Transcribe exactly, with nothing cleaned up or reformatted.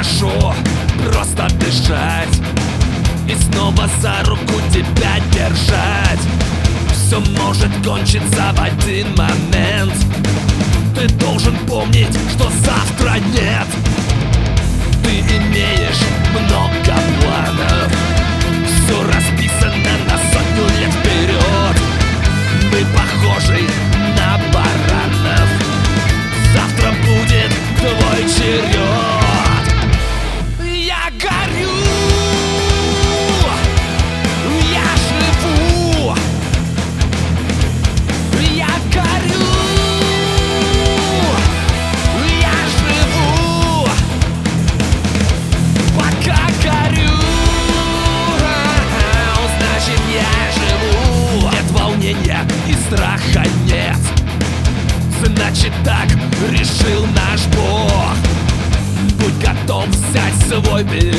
прошу просто дышать и снова за руку тебя держать. Все может кончиться в один момент. Ты должен помнить, что завтра нет. Ты имеешь много планов, все расписано на сотню лет вперед. Мы похожи на баранов. Завтра будет твой черед. Я горю, я живу. Я горю, я живу. Пока горю, значит я живу. Нет волнения и страха нет. Значит так решил наш Бог. Будь готов взять свой билет.